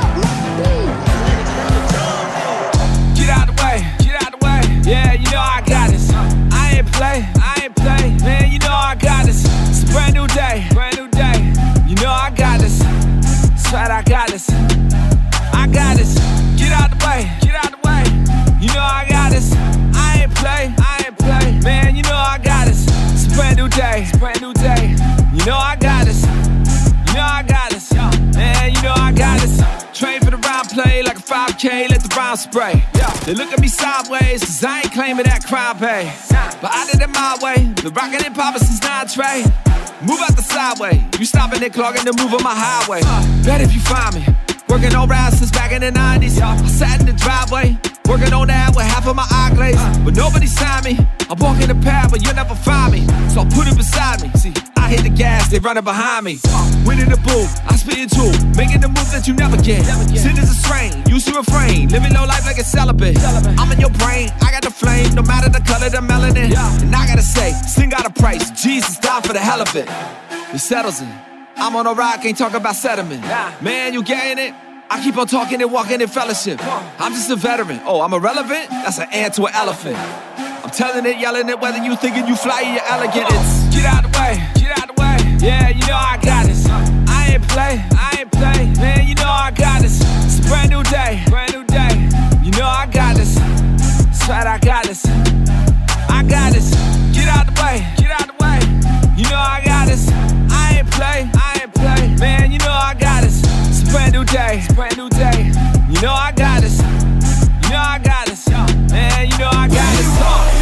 Speaker 21: Get out the way, get out the way. Yeah, you know I got this. I ain't play, I ain't play. Man, you know I got this. It's a brand new day, brand new day. You know I got this. That's right, I got this. I got this. Get out the way, get out the way. You know I got this. I ain't play, I ain't play. Man, you know I got this. It's a brand new day, it's a brand new day. You know I got this. You know I got this. Man, you know I got this. Train for the round play like a five K, let the round spray. They look at me sideways, cause I ain't claiming that crime pay. But I did it my way, been rockin' hip hop since nine Trey. Move out the sideway, you stopping and clogging the move on my highway. Bet if you find me, working on rap since back in the nineties. I sat in the driveway, working on that with half of my eye glaze. But nobody signed me, I'm walking the path, but you'll never find me. So I put it beside me, see, I hit the gas, they running behind me. Winning the booth, I spit it too, making the move that you never get. Sin is a strain, used to refrain, living low life like a celibate. I'm in your brain, I got the flame, no matter the color, the melanin. Yeah. And I gotta say, sin got a price. Jesus died for the hell of it. It settles it. I'm on a rock, ain't talking about settlement. Yeah. Man, you getting it? I keep on talking and walking in fellowship. I'm just a veteran. Oh, I'm irrelevant? That's an ant to an elephant. I'm telling it, yelling it, whether you thinking you fly or you're elegant. It's get out the way, get out the way. Yeah, you know I got this. I ain't play, I ain't play. Man, you know I got this. It's a brand new day, brand new day. You know I got this. That's right, I got this. I got this. Get out the way, get out the way. You know I got this. I ain't play, I ain't play. Man, you know I got this. It's a brand new day, it's a brand new day. You know I got this. You know I got this. Man, you know I got this.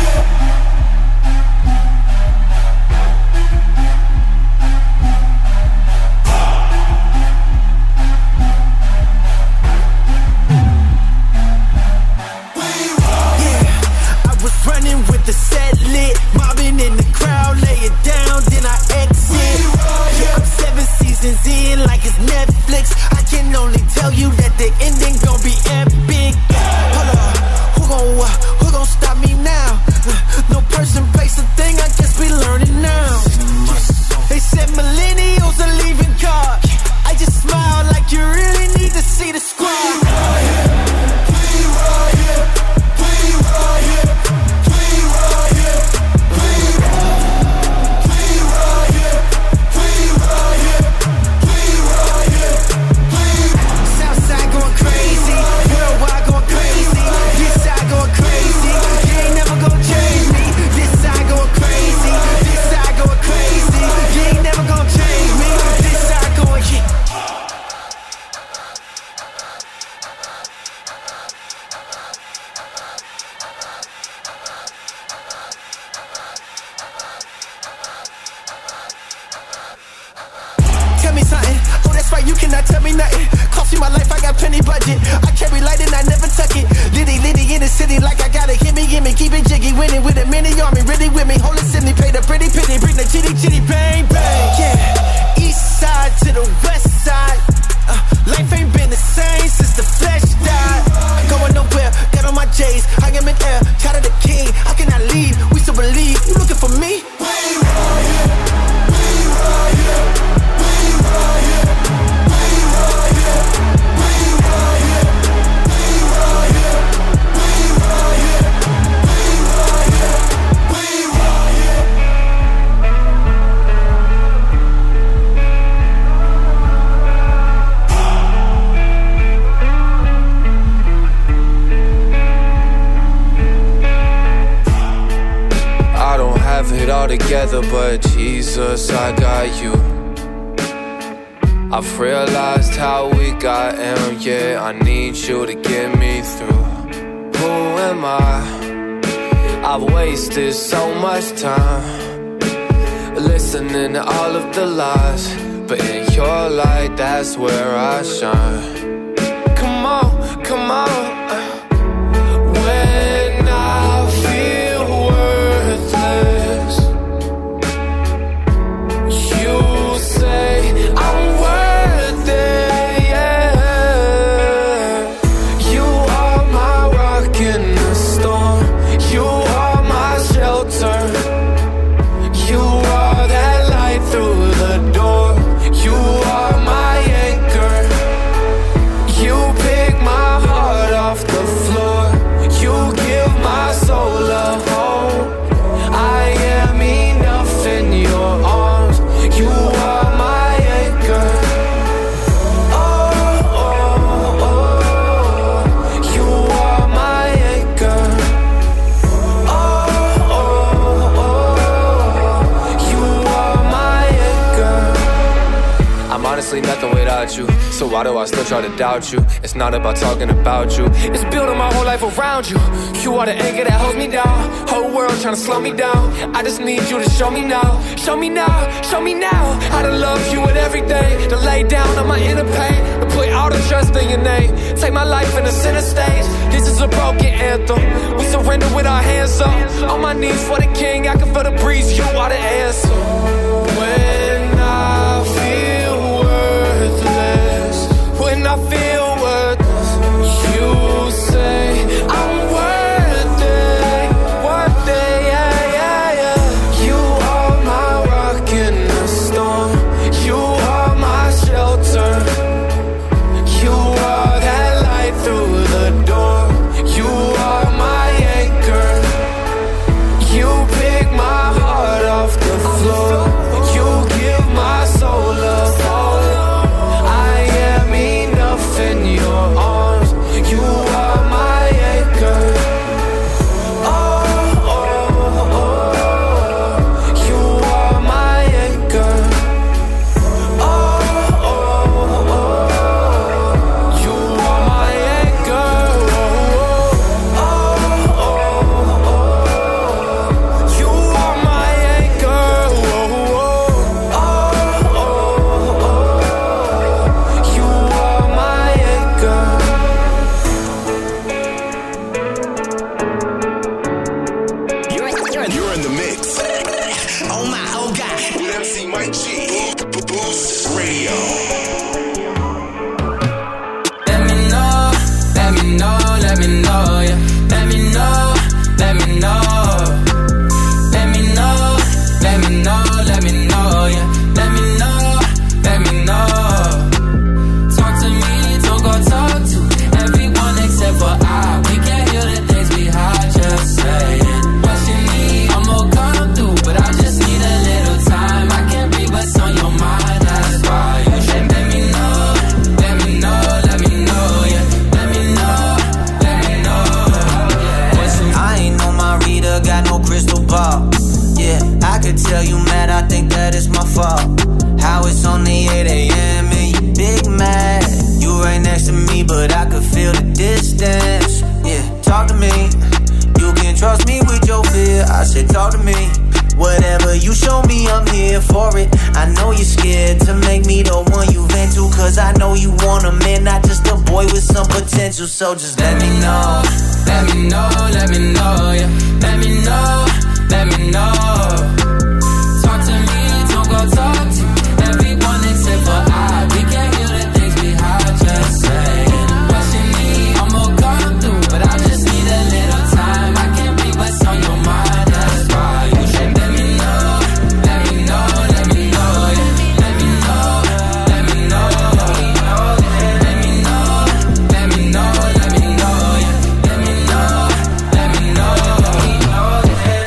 Speaker 4: Running with the set lit, mobbing in the crowd, lay it down, then I exit. Yeah, I'm seven seasons in, like it's Netflix. I can only tell you that the ending gon' be epic. Hold up, who gon' uh, who gon' stop me now? Uh, no person, place, a thing. I guess we learning now. They said millennials are leaving cars. I just smile like you really need to see the squad. Tell me nothing, cost me my life, I got plenty budget. I carry light and I never tuck it. Litty, litty in the city like I got it. Gimme, gimme, keep it jiggy, winning with a mini army. Really with me, hold it simply, pay the pretty pity. Bring the chitty, chitty, bang, bang. Yeah, east side to the west side. uh, Life ain't been the same since the flesh died. Going nowhere, got on my J's. I am in air, child of the king. I cannot leave, we still believe. You looking for me? We riot, we riot, we riot.
Speaker 1: It all together, but Jesus, I got you. I've realized how we got, and yeah, I need you to get me through. Who am I? I've wasted so much time listening to all of the lies, but in your light, that's where I shine. Come on, come on. When I feel worthless, you say I'm worth it, yeah. You are my rock in the storm. You are my shelter. You are that light through the door. You are my anchor. You pick my heart off the floor. You give my soul a home. I am enough in your arms. You are my anchor. Oh, oh, oh. You are my anchor. Oh, oh, oh. You are my anchor. I'm honestly nothing without you, so why do I still try to doubt you? It's not about talking about you, it's building my whole life around you. You are the anchor that holds me down. Whole world trying to slow me down. I just need you to show me now. Show me now, show me now how to love you with everything. To lay down on my inner pain, to put all the trust in your name. Take my life in the center stage. This is a broken anthem. We surrender with our hands up. On my knees for the king, I can feel the breeze. You are the answer. When I feel worthless, when I feel worthless, you say I'm worth it,
Speaker 10: let me know, yeah. Let me know, let me know. Let me know, let me know, let me know, yeah. Let me know, let me know. Talk to me, don't go talk to everyone except for I. We can't hear the things we hide, just saying. What you need, I'm gonna come through, but I just need a little time. I can't read what's on your mind, that's why you should let me know, let me know, let me know, yeah. Let me know, let me know, yeah.
Speaker 6: I ain't know my reader, got no crystal ball. Yeah, I could tell you mad, I think that it's my fault. How it's only eight a.m. and you big mad. You right next to me, but I could feel the distance. Yeah, talk to me. You can trust me with your fear. I said talk to me. Whatever you show me, I'm here for it. I know you're scared to make me the one you vent to, cause I know you want a man, not just a boy with some potential. So just let me know.
Speaker 10: Let me know, let me know, yeah. Let me know, let me know. Talk to me, don't go talk to everyone except for I. We can't hear the things we hide, just saying. What you need, I'm gonna come through, but I just need a little time. I can't read what's on your mind, that's why you should let me know, let me know, let me know, yeah. Let me know, let me know, let me know, let me know, let me know, yeah. Let me know, let me know, yeah.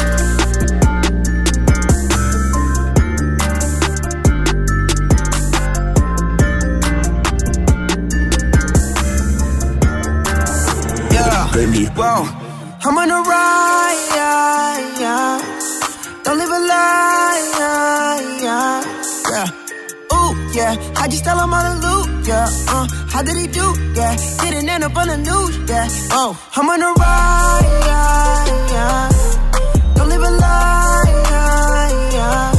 Speaker 6: Yeah, whoa, I'm on a ride, yeah, yeah. Don't live a lie, yeah, yeah, yeah. Ooh, yeah, I just tell him all the loot, yeah, uh, how did he do, yeah, didn't end up on the news, yeah, oh, I'm on a ride, yeah, yeah. Don't live a lie, yeah, yeah,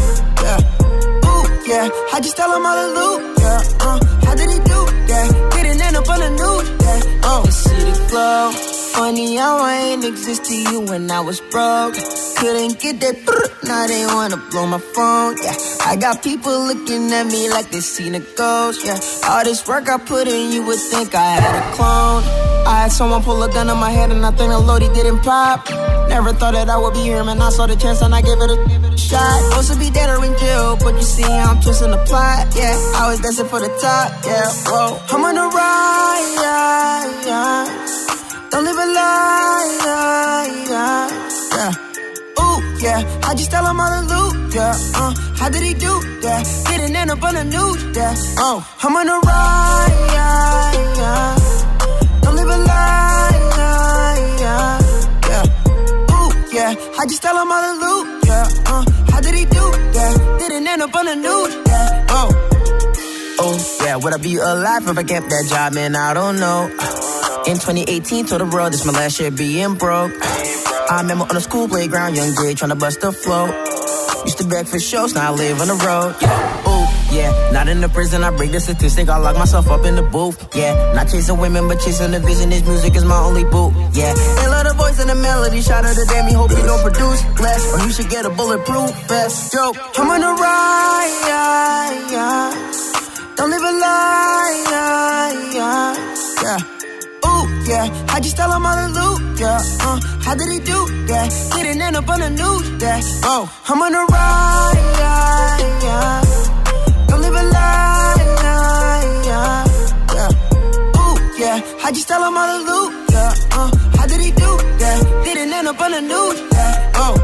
Speaker 6: yeah. Ooh, yeah, I just tell him all the loot, yeah, uh, how did he do, yeah, didn't end up on the news, yeah, oh, the city glow. Funny how I ain't exist to you when I was broke. Couldn't get that brr, now they wanna blow my phone, yeah. I got people looking at me like they seen a ghost, yeah. All this work I put in, you would think I had a clone. I had someone pull a gun on my head and I think the loadie didn't pop. Never thought that I would be here, man, I saw the chance and I gave it a shot. Supposed to be dead or in jail, but you see how I'm twisting the plot, yeah. I was dancing for the top, yeah, whoa. I'm on a ride, yeah, yeah. Don't live a lie, yeah, yeah, yeah. Ooh, yeah, I just tell him all the loot, yeah, uh, how did he do, yeah, didn't end up on the news, yeah, oh, I'm on a ride, yeah, yeah. Don't live a lie, yeah, yeah, yeah. Ooh, yeah, I just tell him all the loot, yeah, uh, how did he do, yeah, didn't end up on the news, yeah, oh. Oh, yeah, would I be alive if I kept that job, man, I don't know. In twenty eighteen, told the world this my last year being broke. I remember on the school playground, young Jay trying to bust the flow. Used to beg for shows, now I live on the road. Yeah, ooh, yeah, not in the prison, I break the statistic, I lock myself up in the booth. Yeah, not chasing women, but chasing the vision, this music is my only boo. Yeah, they love the voice and the melody, shout out to them, he hope you don't produce less, or you should get a bulletproof vest. Yo, I'm on a ride, yeah, yeah. Don't live a lie, yeah, yeah, yeah. Ooh, yeah, I just tell him all the loot, yeah, uh, how did he do, yeah, didn't end up on the news, yeah, oh, I'm on a ride, yeah, yeah. Don't live a lie, yeah, yeah, yeah. Ooh, yeah, I just tell him all the loot, yeah, uh, how did he do, yeah, didn't end up on the news, yeah, oh.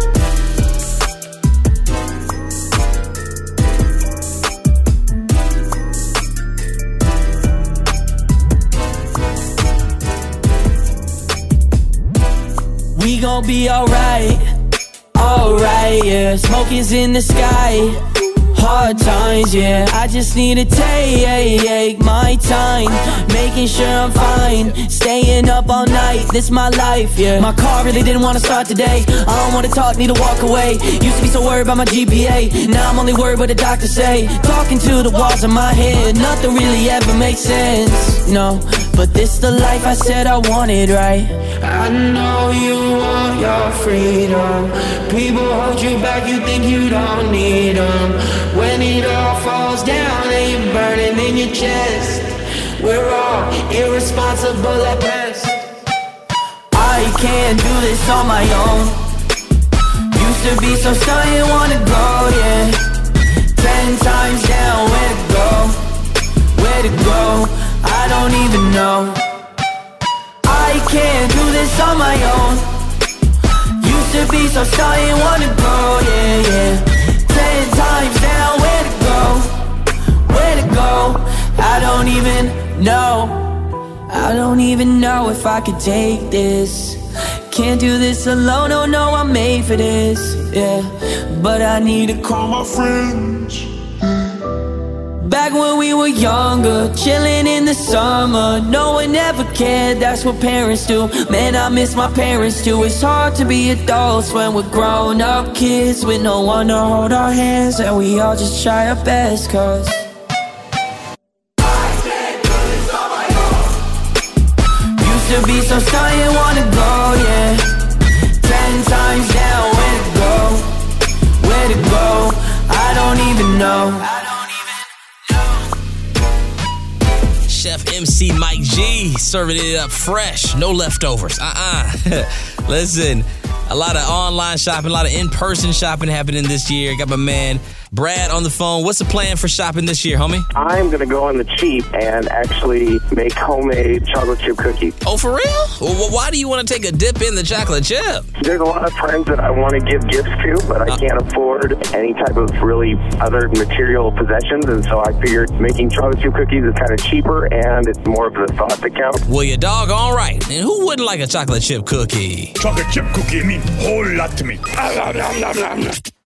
Speaker 5: We gon' be alright, alright, yeah. Smoke is in the sky, hard times, yeah. I just need to take my time, making sure I'm fine, staying up all night, this my life, yeah. My car really didn't wanna start today, I don't wanna talk, need to walk away. Used to be so worried about my G P A, now I'm only worried what the doctor say. Talking to the walls in my head, nothing really ever makes sense, no. But this the life I said I wanted, right?
Speaker 22: I know you want your freedom. People hold you back, you think you don't need them. When it all falls down and you're burning in your chest, we're all irresponsible at best.
Speaker 5: can't do this on my own. Used to be so stunned, wanna go, yeah. Ten times down, where to go? Where to go? I don't even know. I can't do this on my own. Used to be so stunned, wanna go, yeah, yeah. Ten times down, where to go? Where to go? I don't even know. I don't even know if I could take this. Can't do this alone, oh no, I'm made for this, yeah. But I need to call my friends. Back when we were younger, chilling in the summer, no one ever cared, that's what parents do. Man, I miss my parents too. It's hard to be adults when we're grown up kids with no one to hold our hands, and we all just try our best, cause to be so stunned, wanna go, yeah. Ten times down, where to go? Where to go? I don't even know.
Speaker 7: Chef M C Mike G serving it up fresh, no leftovers. Uh-uh. Listen, a lot of online shopping, a lot of in-person shopping happening this year. Got my man Brad on the phone. What's the plan for shopping this year, homie?
Speaker 11: I'm going to go on the cheap and actually make homemade chocolate chip cookies.
Speaker 7: Oh, for real? Well, why do you want to take a dip in the chocolate chip?
Speaker 11: There's a lot of friends that I want to give gifts to, but I uh, can't afford any type of really other material possessions, and so I figured making chocolate chip cookies is kind of cheaper, and it's more of the thought that counts.
Speaker 7: Well, you're doggone right. And who wouldn't like a chocolate chip cookie?
Speaker 14: Chocolate chip cookie mean a whole lot to me.